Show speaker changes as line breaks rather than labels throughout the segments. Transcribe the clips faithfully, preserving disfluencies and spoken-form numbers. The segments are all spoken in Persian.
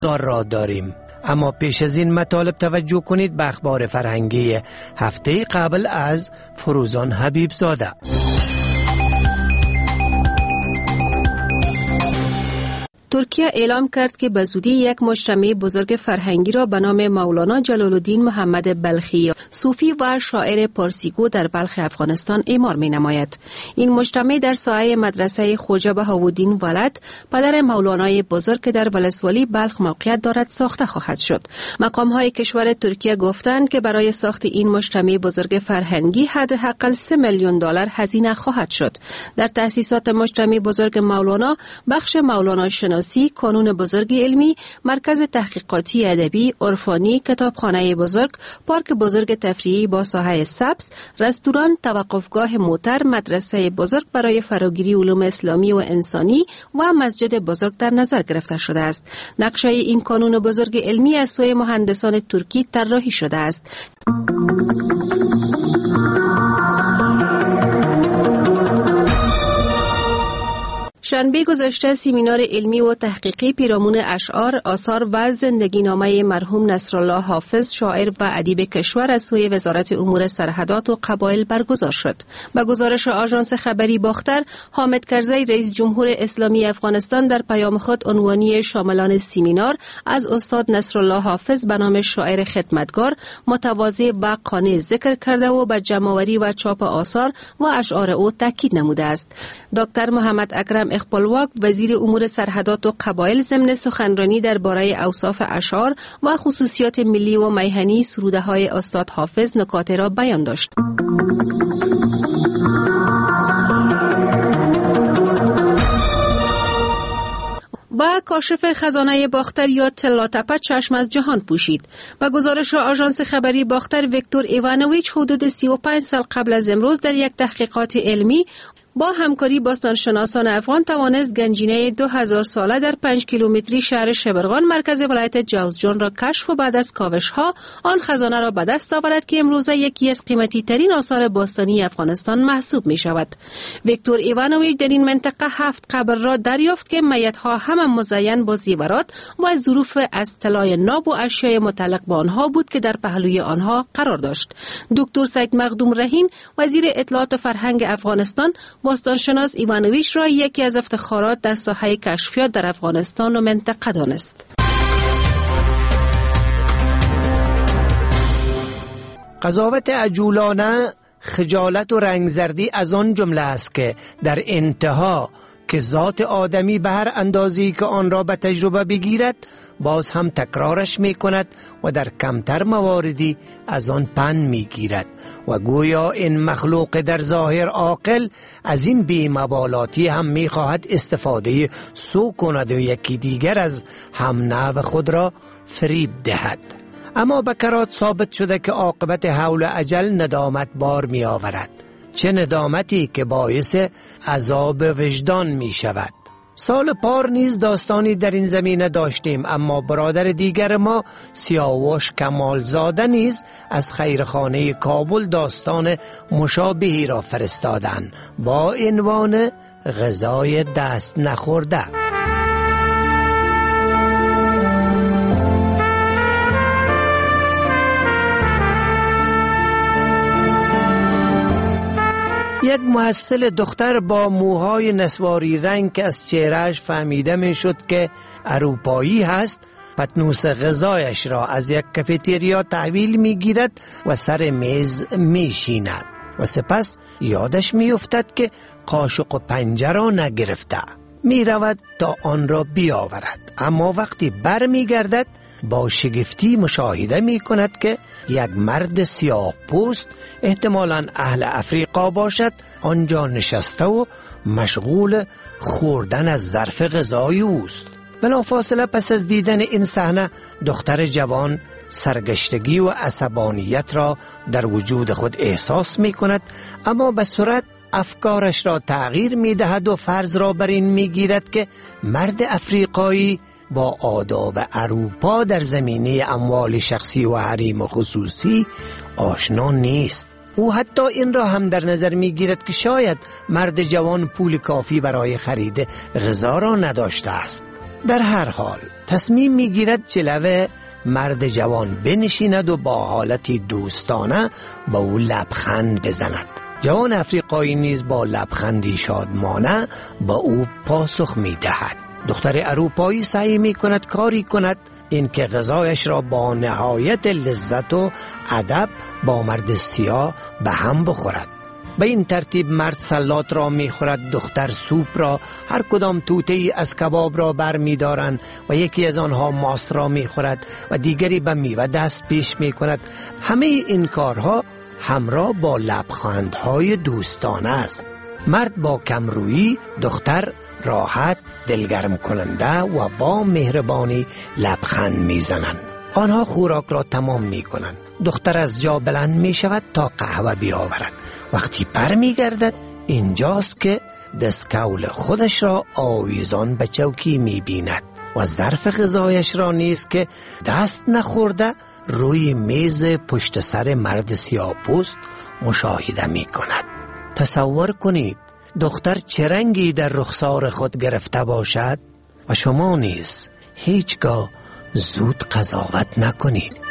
را داریم. اما پیش از این مطالب توجه کنید به اخبار فرهنگی هفته قبل از فروزان حبیب زاده.
ترکیه اعلام کرد که به زودی یک مجتمع بزرگ فرهنگی را به نام مولانا جلال الدین محمد بلخی صوفی و شاعر پارسیگو در بلخ افغانستان اعمار می نماید. این مجتمع در سایه مدرسه خواجه بهاءالدین ولد پدر مولانای بزرگ که در ولسوالی بلخ موقعیت دارد ساخته خواهد شد. مقام های کشور ترکیه گفتند که برای ساخت این مجتمع بزرگ فرهنگی حداقل سه میلیون دلار هزینه خواهد شد. در تأسیسات مجتمع بزرگ مولانا بخش مولانا شناسی، کانون بزرگ علمی، مرکز تحقیقاتی ادبی، عرفانی، کتابخانه بزرگ، پارک بزرگ تفریحی با ساحه سبز، رستوران، توقفگاه موتر، مدرسه بزرگ برای فراگیری علوم اسلامی و انسانی و مسجد بزرگ در نظر گرفته شده است. نقشه این کانون بزرگ علمی از سوی مهندسان ترکی طراحی شده است. شنبه گذشته سمینار علمی و تحقیقی پیرامون اشعار، آثار و زندگی نامه مرحوم نصرالله حافظ شاعر و ادیب کشور از سوی وزارت امور سرحدات و قبایل برگزار شد. به گزارش آژانس خبری باختر، حامد کرزی رئیس جمهور اسلامی افغانستان در پیام خود عنوانی شاملان سمینار از استاد نصرالله حافظ به نام شاعر خدمتگار متواضع و قانع ذکر کرده و به جمع‌آوری و چاپ آثار و اشعار او تاکید نموده است. دکتر محمد اکرم اقبالواک وزیر امور سرحدات و قبایل ضمن سخنرانی درباره اوصاف اشعار و خصوصیات ملی و میهنی سروده های استاد حافظ نکات را بیان داشت. با کاشف خزانه باختر یا تلاتپه چشم از جهان پوشید. با گزارش آژانس خبری باختر، ویکتور ایوانویچ حدود سی و پنج سال قبل از امروز در یک تحقیقات علمی با همکاری باستانشناسان افغان توانست گنجینه دو هزار ساله در پنج کیلومتری شهر شبرغان مرکز ولایت جوزجان را کشف و بعد از کاوش‌ها آن خزانه را به دست آورد که امروزه یکی از قیمتی ترین آثار باستانی افغانستان محسوب می شود. ویکتور ایوانویچ در این منطقه هفت قبر را دریافت که میت‌ها هم مزین با زیورات و ظروف از طلای ناب و اشیاء متعلق به آنها بود که در پهلوی آنها قرار داشت. دکتر سید مخدوم رحیم وزیر اطلاعات و فرهنگ افغانستان باستانشناس ایوانویچ را یکی از افتخارات در ساحه کشفیات در افغانستان و منطقه دانست.
قضاوت عجولانه، خجالت و رنگزردی از آن جمله است که در انتها که ذات آدمی به هر اندازه‌ای که آن را به تجربه بگیرد باز هم تکرارش می کند و در کمتر مواردی از آن پند می گیرد و گویا این مخلوق در ظاهر عاقل از این بی‌مبالاتی هم می خواهد استفاده سو کند و یکی دیگر از هم نوع خود را فریب دهد. اما به کرات ثابت شده که عاقبت حول اجل ندامت بار می آورد، چه ندامتی که باعث عذاب وجدان می شود. سال پار نیز داستانی در این زمینه داشتیم، اما برادر دیگر ما سیاوش کمالزاده نیز از خیرخانه کابل داستان مشابهی را فرستادند با عنوان غذای دست نخورده. یک محصل دختر با موهای نسواری رنگ که از چهرهش فهمیده می شد که اروپایی هست، پتنوس غذایش را از یک کافیتریا تحویل می گیرد و سر میز می شیند و سپس یادش می افتد که قاشق و پنجه را نگرفته. می رود تا آن را بیاورد، اما وقتی بر می گردد با شگفتی مشاهده می کند که یک مرد سیاه پوست، احتمالاً اهل افریقا باشد، آنجا نشسته و مشغول خوردن از ظرف غذای اوست. بلافاصله پس از دیدن این صحنه دختر جوان سرگشتگی و عصبانیت را در وجود خود احساس می کند، اما به سرعت افکارش را تغییر می دهد و فرض را بر این می گیرد که مرد افریقایی با آداب اروپا در زمینه اموال شخصی و حریم خصوصی آشنا نیست. او حتی این را هم در نظر می گیرد که شاید مرد جوان پول کافی برای خرید غذا را نداشته است. در هر حال تصمیم میگیرد جلوه مرد جوان بنشیند و با حالتی دوستانه با او لبخند بزند. جوان افریقایی نیز با لبخندی شادمانه با او پاسخ میدهد. دختر اروپایی سعی میکند کاری کند این که غذایش را با نهایت لذت و ادب با مرد سیاه به هم بخورد. به این ترتیب مرد سلات را میخورد، دختر سوپ را، هر کدام توته ای از کباب را بر میدارند و یکی از آنها ماست را میخورد و دیگری به میوه دست پیش میکند. همه این کارها همراه با لبخندهای دوستانه است. مرد با کمرویی، دختر راحت، دلگرم کننده و با مهربانی لبخند میزنند. آنها خوراک را تمام میکنند. دختر از جا بلند میشود تا قهوه بیاورد. وقتی پر میگردد اینجاست که دستکول خودش را آویزان به چوکی میبیند و ظرف غذایش را نیز که دست نخورده روی میز پشت سر مرد سیاه‌پوست مشاهده میکند. تصور کنید دختر چه رنگی در رخسار خود گرفته باشد و شما نیز هیچگاه زود قضاوت نکنید.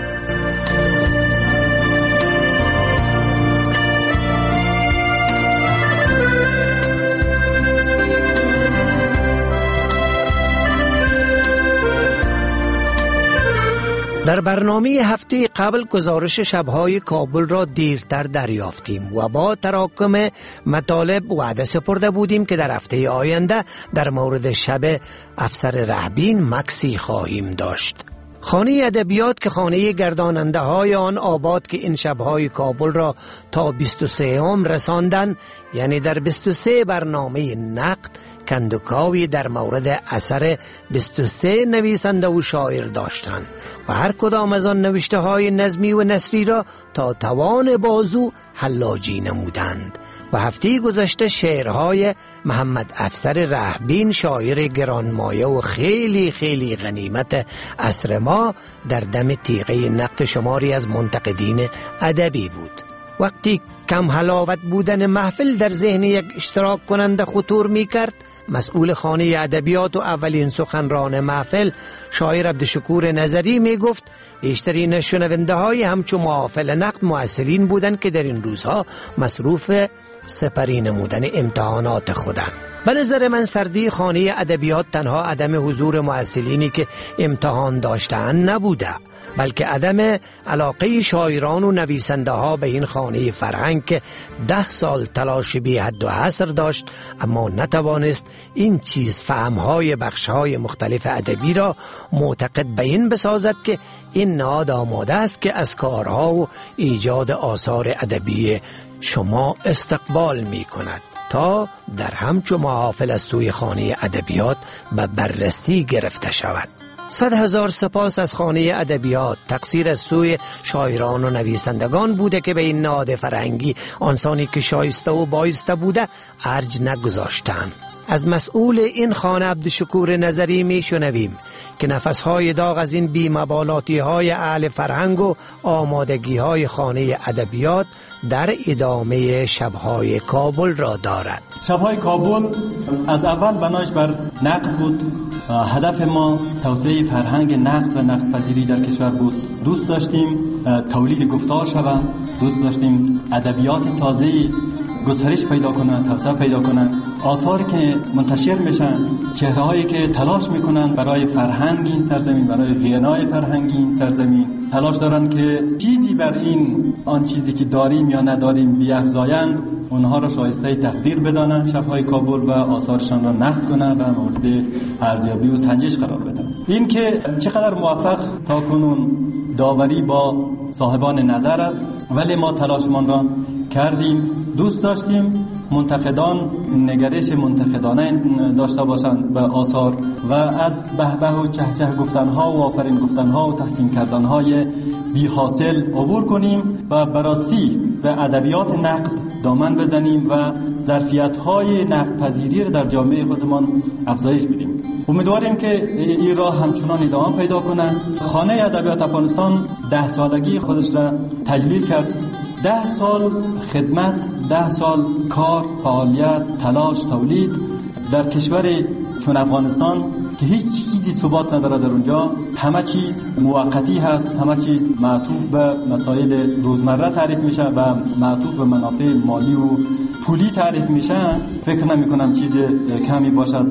در برنامه هفته قبل گزارش شب‌های کابل را دیرتر دریافتیم و با تراکم مطالب وعده سپرده بودیم که در هفته آینده در مورد شب افسر رهبین مکسی خواهیم داشت. خانه ادبیات که خانه گرداننده های آن آباد که این شب‌های کابل را تا بیست و سوم رساندن، یعنی در بیست و سه برنامه نقد کندوکاوی در مورد اثر بیست و سه نویسنده و شاعر داشتند و هر کدام از آن نوشته های نظمی و نثری را تا توان بازو حلاجی نمودند. و هفته گذشته شعرهای محمد افسر رهبین، شاعر گرانمایه و خیلی خیلی غنیمت عصر ما، در دم تیغه نقد شماری از منتقدین ادبی بود. وقتی کم حلاوت بودن محفل در ذهن یک اشتراک کننده خطور می کرد، مسئول خانه ادبیات و اولین سخنران محفل شاعر عبدالشکور نظری می گفت بیشترین شنونده های همچون محافل نقد مؤثرین بودند که در این روزها مصروف سپری نمودن امتحانات خودند. به نظر من سردی خانه ادبیات تنها عدم حضور مؤثرینی که امتحان داشتند نبوده، بلکه عدم علاقه شاعران و نویسنده ها به این خانه فرهنگ که ده سال تلاش بی حد و حصر داشت اما نتوانست این چیز فهمهای بخشهای مختلف ادبی را معتقد به این بسازد که این نهاد آماده است که از کارها و ایجاد آثار ادبی شما استقبال می کند تا در همچو محافل از سوی خانه ادبیات به بررسی گرفته شود. صد هزار سپاس از خانه ادبیات. تقصیر از سوی شاعران و نویسندگان بوده که به این نهاد فرهنگی آنسانی که شایسته و بایسته بوده ارج نگذاشتند. از مسئول این خانه عبدالشکور نظری می شنویم که نفسهای داغ از این بی‌مبالاتی های اهل فرهنگ و آمادگی های خانه ادبیات در ادامه شبهای کابل را دارد.
شبهای کابل از اول بنایش بر نقد بود. هدف ما توسعه فرهنگ نقد و نقد پذیری در کشور بود. دوست داشتیم تولید گفتار شود، دوست داشتیم ادبیات تازه‌ای گسترش پیدا کنند، توسعه پیدا کنند. آثاری که منتشر میشن، چهره‌هایی که تلاش میکنن برای فرهنگ این سرزمین، برای غنای فرهنگی این سرزمین تلاش دارن که چیزی بر این آن چیزی که داریم یا نداریم بیافزایند، اونها را شایسته تقدیر بدانند. شب‌های کابل و آثارشان را نقد کنند و مورد ارزیابی و سنجش قرار بدن. این که چقدر موفق تا کنون داوری با صاحبان نظر است، ولی ما تلاشمان را کردیم. دوست داشتیم منتقدان نگرش منتقدانه داشته باشند به آثار و از بهبه و چهچه گفتنها و آفرین گفتنها و تحسین کردنهای بی حاصل عبور کنیم و براستی به ادبیات نقد دامن بزنیم و ظرفیت‌های نقد پذیری را در جامعه خودمان افزایش بدیم. امیدواریم که این راه همچنان ادامه پیدا کنه. خانه ادبیات افغانستان ده سالگی خودش را تجلیل کرد. ده سال خدمت، ده سال کار، فعالیت، تلاش، تولید در کشور چون افغانستان که هیچ چیزی ثبات نداره در اونجا، همه چیز موقتی هست، همه چیز معطوف به مسائل روزمره تعریف میشه و معطوف به منافع مالی و پولی تعریف میشه، فکر نمی کنم چیز کمی باشد.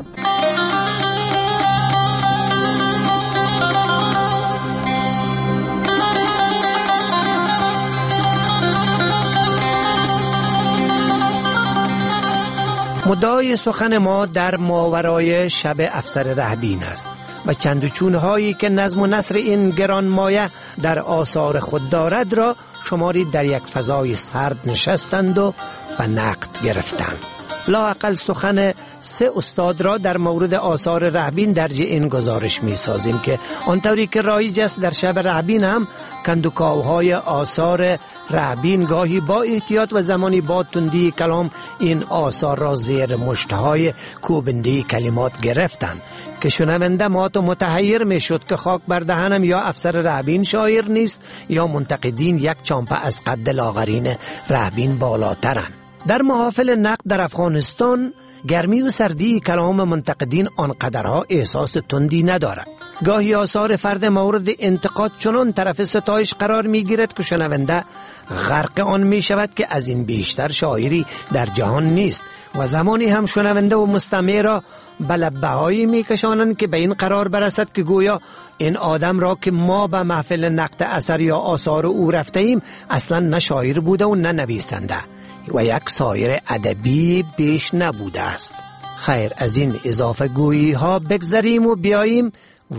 مدعای سخن ما در ماورای شب افسر رهبین است و چند و چون هایی که نظم و نثر این گرانمایه در آثار خود دارد را شماری در یک فضای سرد نشستند و و نقد گرفتند. لااقل سخن سه استاد را در مورد آثار رهبین درج این گزارش می سازیم که آنطوری که رایج است در شب رهبین هم کندوکاوهای آثار رهبین گاهی با احتیاط و زمانی با تندی کلام این آثار را زیر مشتهای کوبنده کلمات گرفتند که شنونده مات و متحیر می شد که خاک بر دهنم یا افسر رهبین شاعر نیست یا منتقدین یک چامپه از قد لاغرین رهبین بالاترند. در محافل نقد در افغانستان گرمی و سردی کلام منتقدین آنقدرها احساس تندی ندارد. گاهی آثار فرد مورد انتقاد چنان طرف ستایش قرار می گیرد که شنونده غرق آن می شود که از این بیشتر شاعری در جهان نیست و زمانی هم شنونده و مستمع را بلبهایی می کشانند که به این قرار برسد که گویا این آدم را که ما به محفل نقد اثر یا آثار او رفته ایم اصلا نه شاعر بوده و نه نویسنده و یک سایر ادبی بیش نبوده است. خیر، از این اضافه گویی ها بگذریم و بیاییم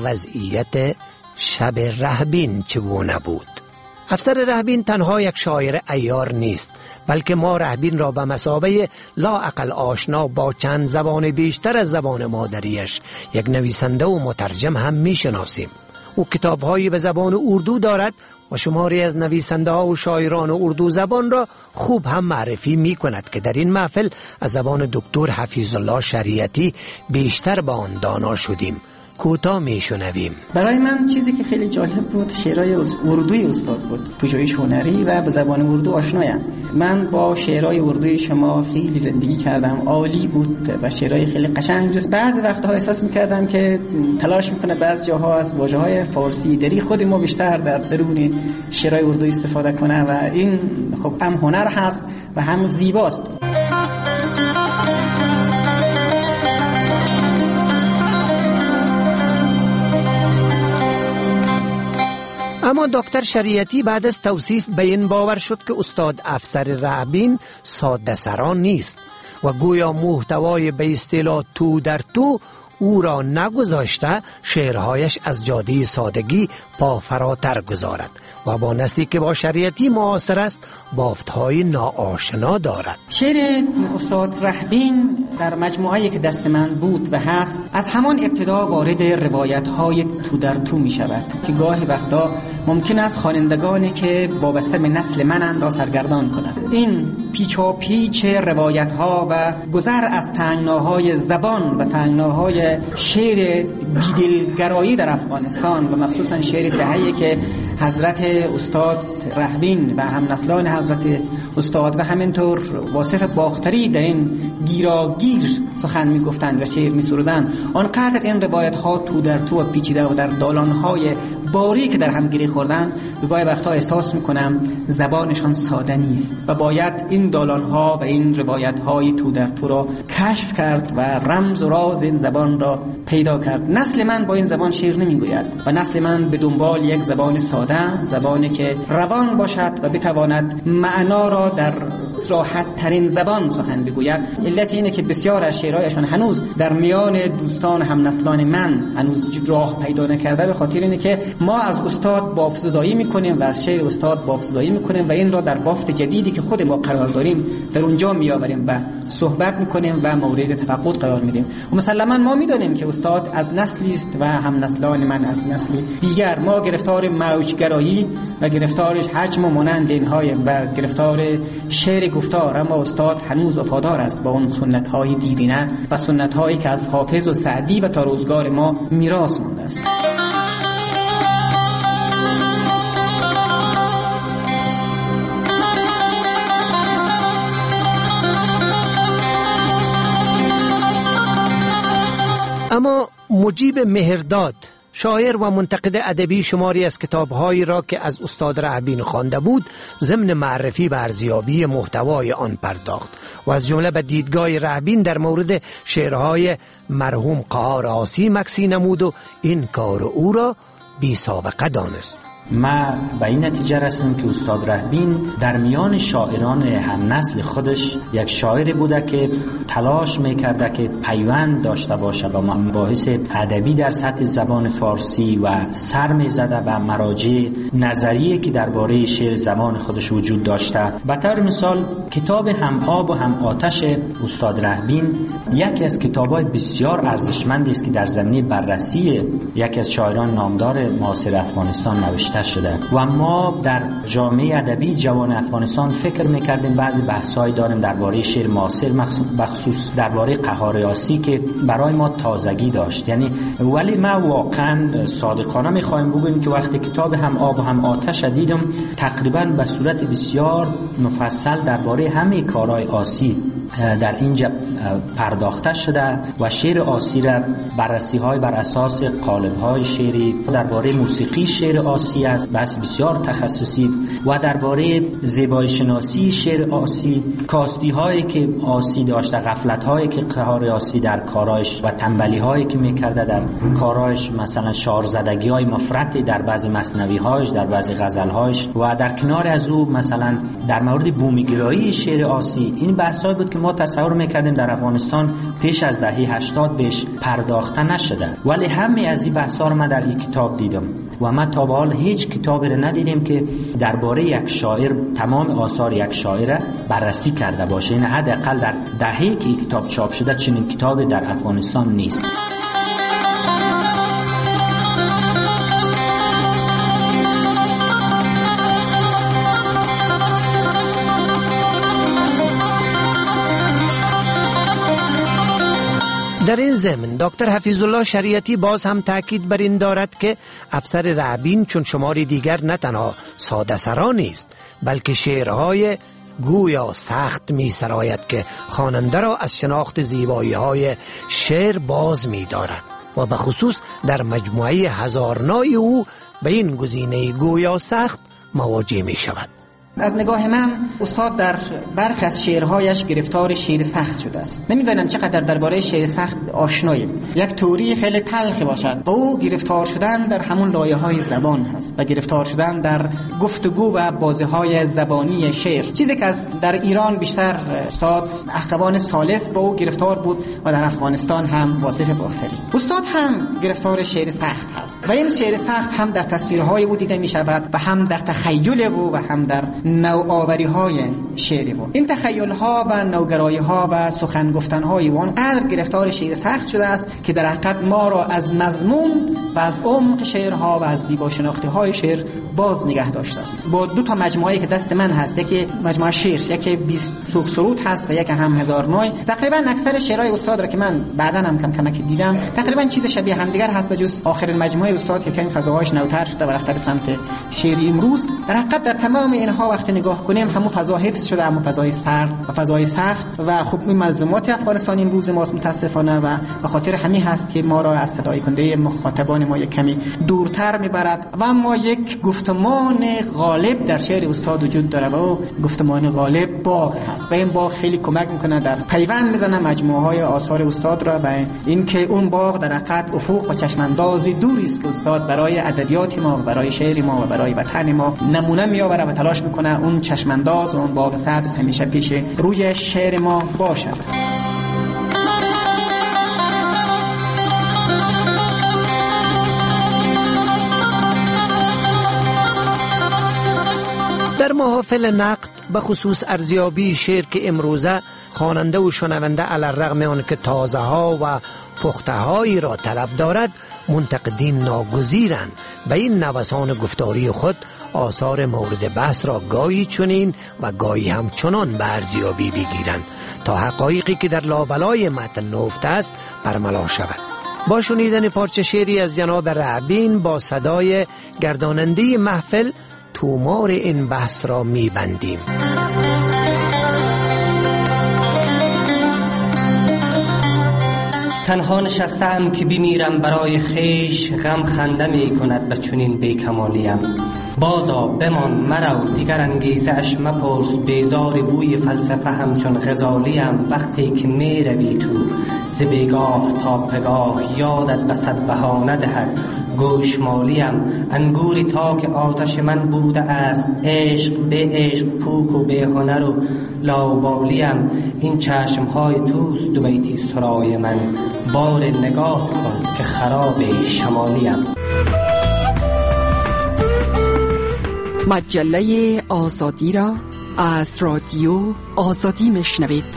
وضعیت شب رهبین چگونه بود. افسر رهبین تنها یک شاعر عیار نیست، بلکه ما رهبین را به مثابه لااقل آشنا با چند زبان بیشتر از زبان مادریش یک نویسنده و مترجم هم می شناسیم. او کتاب‌هایی به زبان اردو دارد و شماری از نویسنده ها و شاعران و اردو زبان را خوب هم معرفی می کند که در این محفل از زبان دکتر حفیظ الله شریعتی بیشتر با آن دانا شدیم. کوتاه می شنویم.
برای من چیزی که خیلی جالب بود شعرهای اردوی استاد بود، پژوهش هنری و به زبان اردو آشنایم. من با شعرهای اردوی شما خیلی زندگی کردم، عالی بود و شعرهای خیلی قشنگ جز بعضی وقتها احساس می‌کردم که تلاش می‌کنه بعضی جاها از واژه‌های فارسی دری خود ما بیشتر در درون شعرهای اردوی استفاده کنه و این خب هم هنر هست و هم زیباست.
اما دکتر شریعتی بعد از توصیف به این باور شد که استاد افسر رهبین ساده سران نیست و گویا محتوای به اصطلاح تو در تو او را نگذاشته شعرهایش از جاده سادگی پا فراتر گذارد و با نسلی که با شریعتی معاصر است بافتهای ناآشنا دارد.
شعر استاد رهبین در مجموعه‌ای که دست من بود و هست از همان ابتدا وارد روایت‌های تو در تو می شود که گاهی وقتا ممکن است خوانندگانی که وابسته به نسل منند را سرگردان کند. این پیچا پیچ روایت‌ها و گذر از تنگناهای زبان و تنگناهای شعر بیدلگرایی در افغانستان و مخصوصا شعر دهه‌ای که حضرت استاد رهبین و هم نسلان حضرت استاد و همینطور واصف باختری در این گیراگیر سخن می گفتند و شعر می سرودند، آنقدر این روایت ها تو در تو و پیچیده و در دالان های باری که در هم گیری خوردن به گاهی وقتا احساس می کنم زبانشان ساده نیست و باید این دالان ها و این روایت های تو در تو را کشف کرد و رمز و راز این زبان را پیدا کرد. نسل من با این زبان شعر نمی گوید و نسل من به دنبال یک زبان ساده، زبانی که روان باشد و بتواند معنا را در راحت ترین زبان سخن بگوید. علت اینه که بسیار از شعرهایشان هنوز در میان دوستان هم نسلان من هنوز راه پیدا نکرده، به خاطر اینه که ما از استاد بافزودایی میکنیم و از شعر استاد بافزودایی میکنیم و این را در بافت جدیدی که خود ما قرار داریم در اونجا میآوریم و صحبت میکنیم و مورد تفقد قرار میدیم. و مسلما ما میدونیم که استاد از نسلی است و هم نسلان من از نسلی دیگر. ما گرفتار موجگرایی و گرفتارش حجم و مانند اینهای و گرفتار شعر گفتار، اما استاد هنوز وفادار است با اون سنت های دیرینه و سنت هایی که از حافظ و سعدی و تا روزگار ما میراث مانده است.
اما مجیب مهرداد شاعر و منتقد ادبی شماری از کتاب‌هایی را که از استاد رهبین خوانده بود ضمن معرفی و ارزیابی محتوای آن پرداخت و از جمله به دیدگاه رهبین در مورد شعرهای مرحوم قهار آسی مکسی نمود و این کار او را بی سابقه دانست.
ما به این نتیجه رسیدم که استاد رهبین در میان شاعران هم نسل خودش یک شاعر بوده که تلاش میکرده که پیوند داشته باشه با مباحث ادبی در سطح زبان فارسی و سر میزده به مراجع نظریه که درباره شعر زبان خودش وجود داشته. به طور مثال کتاب هم آب و هم آتش استاد رهبین یکی از کتاب‌های بسیار ارزشمندی است که در زمینه بررسی یکی از شاعران نامدار معاصر افغانستان نوشته شده و ما در جامعه ادبی جوان افغانستان فکر میکردیم بعضی بحث‌های داریم درباره شعر معاصر بخصوص درباره قهار آسی که برای ما تازگی داشت، یعنی ولی ما واقعا صادقانه میخوایم بگوییم که وقتی کتاب هم آب و هم آتش دیدم تقریبا به صورت بسیار مفصل درباره همه کارهای آسی در اینجا پرداخته شده و شعر آسی را بررسی های بر اساس قالب های شعری درباره موسیقی شعر آسی است، بحث بسیار تخصصی و درباره زیبایی شناسی شعر آسی، کاستی هایی که آسی داشته، غفلت هایی که قهار آسی در کارایش و تنبلی هایی که میکرده در کارایش، مثلا شعرزدگی های مفرط در بعضی مثنوی هایش، در بعضی غزل هایش و در کنار از او مثلا در مورد بومیگرایی شعر آسی. این بحث بود که ما تصور میکردیم در افغانستان پیش از دهه هشتاد بهش پرداخته نشده، ولی همه از این بحثا رو من در این کتاب دیدم و ما تا به حال هیچ کتابی رو ندیدیم که درباره یک شاعر تمام آثار یک شاعر بررسی کرده باشه. این حداقل در دهه‌ای که این کتاب چاپ شده چنین کتابی در افغانستان نیست.
در این ضمن دکتر حفیظ الله شریعتی باز هم تاکید بر این دارد که افسر رهبین چون شماری دیگر نه تنها ساده سرا نیست بلکه شعرهای گویا سخت می سراید که خواننده را از شناخت زیبایی های شعر باز می دارد و به خصوص در مجموعه هزارنای او به این گزینه گویا سخت مواجه می شود.
از نگاه من استاد در برخی از شعرهایش گرفتار شعر سخت شده است. نمیدانم چقدر درباره شعر سخت آشناییم. یک توری خیلی تلخی باشد با او گرفتار شدن در همون لایه‌های زبان هست و گرفتار شدن در گفتگو و بازی‌های زبانی شعر، چیزی که از در ایران بیشتر استاد اخوان ثالث با او گرفتار بود و در افغانستان هم واصف باختری. استاد هم گرفتار شعر سخت هست و این شعر سخت هم در تصویرهای او دیده می‌شود و هم در تخیل او و هم در نوآوری های شعری بود. این تخیل ها و نوگرایی ها و سخن گفتن های و آنقدر گرفتار شعر سخت شده است که در حقیقت ما را از مضمون و از عمق شعرها و از زیبا شناختی های شعر باز نگه داشته است. با دو تا مجموعه که دست من هست، یکی مجموعه شعر، یکی بیست سوگ سرود هست و یکی هم هزار نای، تقریبا اکثر شعرهای استاد را که من بعداً هم کم کمک دیدم تقریبا چیز شبیه هم دیگر هست، بجز آخرین مجموعه استاد که کمی فضاهاش نوتر شده و رفته به سمت شعر امروز. در حقیقت در تمام اینها وقتی نگاه کنیم همون فضا حفظ شده، همون فضای سرد و فضای سخت و خب این ملزومات افغانستان امروز ماست متاسفانه و به خاطر همین هست که ما را از تداعی کننده مخاطبان ما یک کمی دورتر میبرد و اما یک گفتمان غالب در شعر استاد وجود داره و گفتمان غالب باغ هست و این باغ خیلی کمک میکنه در پیوند میزنه مجموعه های آثار استاد را و اینکه اون باغ در حقیقت افق و چشماندازی دوری است که استاد برای ادبیات ما و برای شعر ما و برای وطن ما نمونه میآوره و تلاش میکنه اون چشمانداز و اون باغ سبز همیشه پیش روی شعر ما باشد.
در محافل نقد به خصوص ارزیابی شعر که امروزه خواننده و شنونده علی‌الرغم آن که تازه ها و پخته هایی را طلب دارد، منتقدین ناگزیرند به این نوسان گفتاری خود آثار مورد بحث را گاهی چنین و گاهی هم چنان به ارزیابی بگیرند تا حقایقی که در لابلای متن نهفته است برملا شود. با شنیدن پارچه شعری از جناب رهبین با صدای گرداننده محفل تومار این بحث را می‌بندیم.
تنها نشستم که بمیرم برای خیش، غم خنده می کند به چنین بیکمالیم. بازا بمان مرو دیگر انگیزه اش مپرس، بیزار بوی فلسفه همچون غزالیم. وقتی که می روی تو ز بیگاه تا پگاه، یادت به صد بهانه دهد گوشمالیم. انگوری تا که آتش من بوده است، عشق به عشق پوک و به هنر و لاوبالیم. این چشمهای توست دو بیتی سرای من، بار نگاه کن که خراب شمالیم.
مجله آزادی را از رادیو آزادی میشنوید.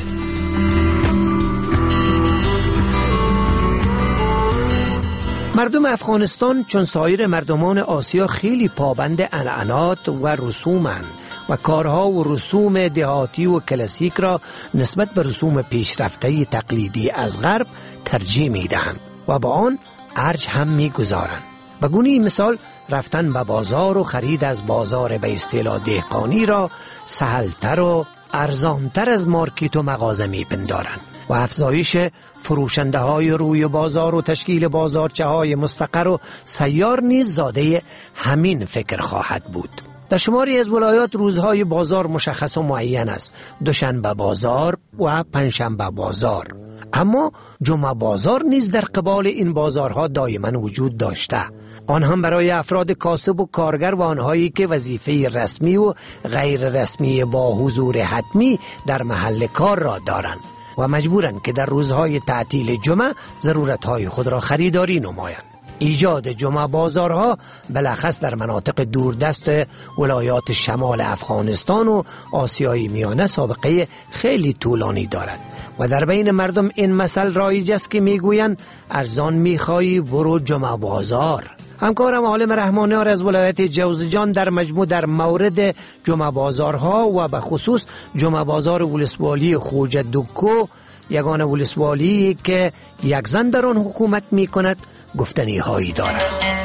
مردم افغانستان چون سایر مردمان آسیا خیلی پابند عنعنات و رسومند و کارها و رسوم دهاتی و کلاسیک را نسبت به رسوم پیشرفته تقلیدی از غرب ترجیح میدهند و با آن ارج هم میگذارند. به گونه مثال رفتن به بازار و خرید از بازار به اصطلاح دهقانی را سهلتر و ارزانتر از مارکت و مغازه میپندارند و افزایش فروشنده های روی بازار و تشکیل بازارچه های مستقر و سیار نیز زاده همین فکر خواهد بود. در شماری از ولایات روزهای بازار مشخص و معین است، دوشنبه بازار و پنجشنبه بازار. اما جمعه بازار نیز در قبال این بازارها دائما وجود داشته، آن هم برای افراد کاسب و کارگر و آنهایی که وظیفه رسمی و غیر رسمی با حضور حتمی در محل کار را دارند و مجبورند که در روزهای تعطیل جمعه ضرورتهای خود را خریداری نمایند. ایجاد جمعه بازارها بلخص در مناطق دوردست ولایات شمال افغانستان و آسیای میانه سابقه خیلی طولانی دارد و در بین مردم این مثل رایج است که میگویند ارزان میخوایی برو جمعه بازار. همکارم عالم رحمانیار از ولایت جوزجان در مجموع در مورد جمعه بازارها و به خصوص جمعه بازار ولسوالی خوجه دکو، یگانه ولسوالی که یک زن در آن حکومت می کند، گفتنی هایی دارد.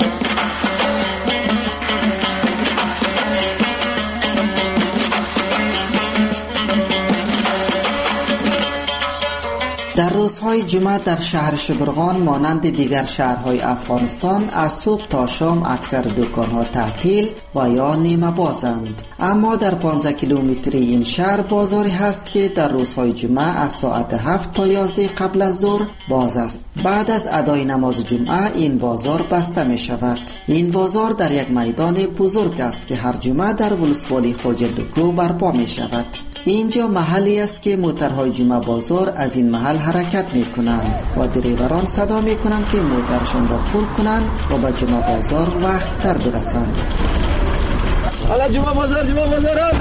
در روزهای جمعه در شهر شبرغان مانند دیگر شهرهای افغانستان از صبح تا شام اکثر دکانها تعطیل و یا نیمه بازند. اما در پانزده کیلومتری این شهر بازاری هست که در روزهای جمعه از ساعت هفت تا یازده قبل از ظهر باز است. بعد از ادای نماز جمعه این بازار بسته می شود. این بازار در یک میدان بزرگ است که هر جمعه در ولسوالی خوجه دکو برپا می شود. اینجا محلی است که موترهای جمعه بازار از این محل حرکت می کنند و دریوران صدا می کنند که موترشان را پول کنند و به جمعه بازار وقت تر برسند.
حالا جمعه بازار جمعه بازار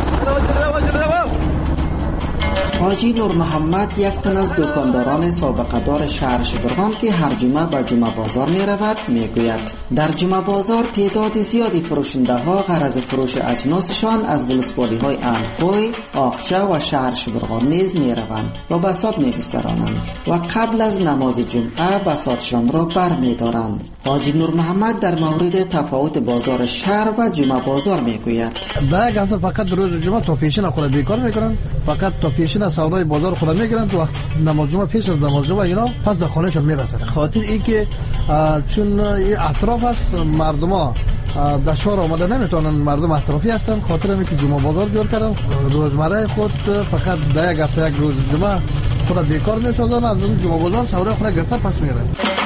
حاجی نور محمد یک تن از دکانداران سابقه دار شهر شبرغان که هر جمعه به جمعه بازار می رود می گوید در جمعه بازار تعداد زیادی فروشنده ها غرض فروش اجناسشان از ولسوالی های انخوی، آقچه و شهر شبرغان نیز می روند و بساط می گسترانند و قبل از نماز جمعه بساطشان را بر می دارند. حاجی نور محمد در مورد تفاوت بازار شهر و جمعه بازار می گوید
ده گفت فقط روز جمعه تا پیشین خود بیکار میکنن، فقط تا پیشین سودای بازار خود میگیرن، تو وقت نماز جمعه پیش از نماز جمعه اینا پس در خانهشون میرسن. خاطر این که چون این اطراف است مردم در شهر آمده نمیتونن، مردم اطرافی هستن، خاطر اینکه جمعه بازار جور کردن روزمره خود فقط ده یک هفته یک روز جمعه خود بیکار میسازن، از اون جمعه بازار سودای خود گرفته پس میرن.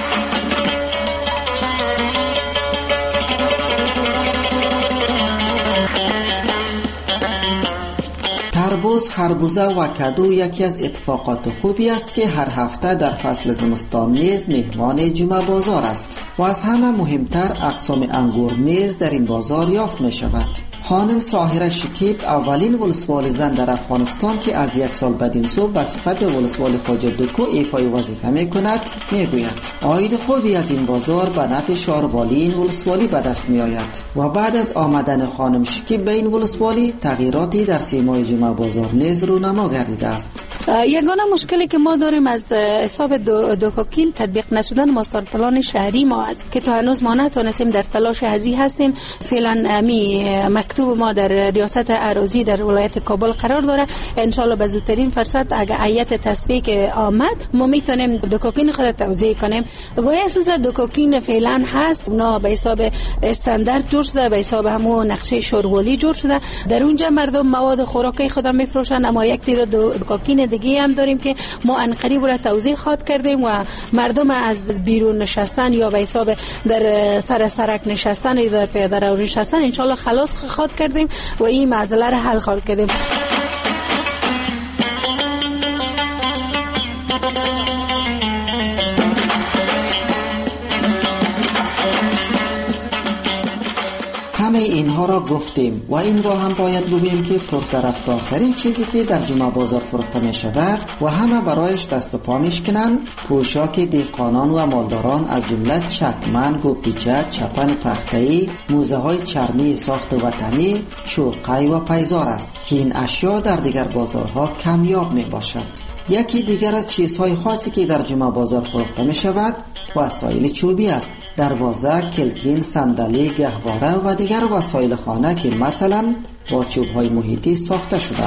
تربوز، خربوزه و کدو یکی از اتفاقات خوبی است که هر هفته در فصل زمستان نیز مهمان جمعه بازار است و از همه مهمتر اقسام انگور نیز در این بازار یافت می شود. خانم ساحره شکیب اولین ولسوالی زن در افغانستان که از یک سال بدین سو به صفت ولسوالی خوجه دکو ایفای وظیفه می کند می گوید عاید خوبی از این بازار به نفع شهروالی این ولسوالی به دست می آید و بعد از آمدن خانم شکیب به این ولسوالی تغییراتی در سیمای جمعه بازار نیز رونما گردیده است.
یگانه مشکلی که ما داریم از حساب دو دوکاکین تطبیق نشدن ماستر پلان شهری ما است که تا هنوز ما نتونستیم، در تلاش هزی هستیم. فعلا می مکتوب ما در ریاست اراضی در ولایت کابل قرار داره. ان شاء الله به زودترین فرصت اگه هیئت تصفیه آمد ما میتونیم دوکاکین خود توزیع کنیم. و اساسا دوکاکین فعلا هست، اونا به حساب استاندارد جور شده، به حساب همون نقشه شورگولی جور شده. در اونجا مردم مواد خوراکی خودم میفروشن. اما یک تعداد دوکاکین دیگه هم داریم که ما انقریب را توزیع خواد کردیم و مردم از بیرون نشستن یا به حساب در سر سرک نشستن یا پیاده رو نشستن ان شاء الله خلاص خواد کردیم و این مسئله را حل خواد کردیم.
همه اینها را گفتیم و این را هم باید بگوییم که پرطرفدارترین چیزی که در جمعه بازار فروخته می شود و همه برایش دست و پا میشکنند پوشاک دهقانان و مالداران از جمله چکمن، گوپیچه، چپن پخته‌ای، موزه های چرمی ساخت وطنی، چوقی و پیزار است که این اشیا در دیگر بازارها کمیاب می باشد. یکی دیگر از چیزهای خاصی که در جمعه بازار فروخته می شود وسایل چوبی است. دروازه، کلکین، صندلی، گهواره و دیگر وسایل خانه که مثلا با چوبهای محیطی ساخته شده‌اند.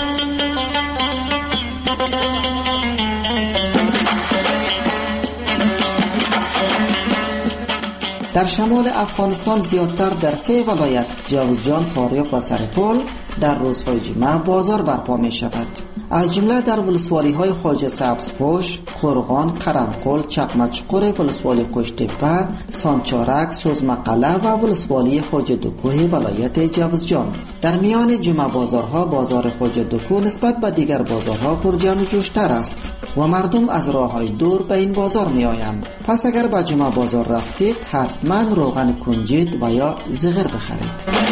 در شمال افغانستان زیادتر در سه ولایت جوزجان، فاریاب و سرپل در روزهای جمعه بازار برپا می شود. از جمله در ولسوالی های خواجه سبزپوش، خرغان، قرنقل، چقمچقور، ولسوالی قشتپه، سانچارک، سوزمقله و ولسوالی خواجه دکوه ولایت جوزجان. در میان جمعه بازارها بازار خواجه دکوه نسبت به دیگر بازارها پر جمع و جوش‌تر است و مردم از راه‌های دور به این بازار می آیند. پس اگر به جمعه بازار رفتید حتما روغن کنجد و یا زغر بخرید.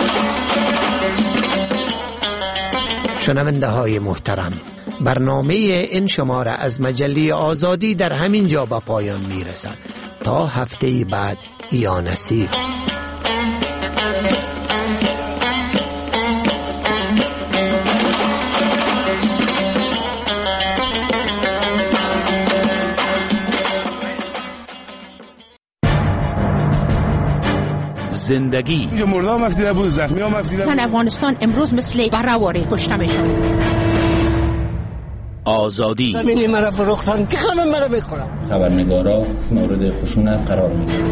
شنونده های محترم، برنامه این شماره از مجله آزادی در همین جا به پایان می رسد. تا هفته بعد یا نصیب.
زندگی
مرده هم افتیده بود، زخمی هم افتیده بود.
زن افغانستان امروز مثل برهواری کشته میشن.
آزادی
زمینی مرا فروختن که همه مرا بخورم.
خبرنگارا مورد خشونت قرار میگیرن.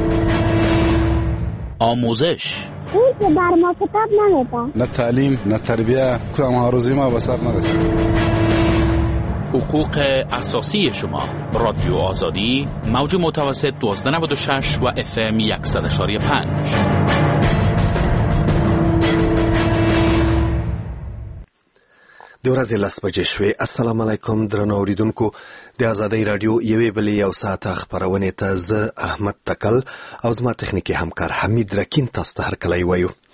آموزش
این که بر ما کتاب نمیده.
نه تعلیم نه تربیه، کدام آرزوی ما به سر نرسید.
حقوق اساسی شما. رادیو آزادی موج متوسط دوازده نود و شش و اف ام صد و یک و پنج.
د ورځې لس بجې شوې. السلام علیکم درنو اوریدونکو، د آزادۍ رادیو یوې بلې یو ساعته خپرونې ته زه احمد تکل او زما تخنیکي همکار حمید رکین تاسو ته هرکلی وایو.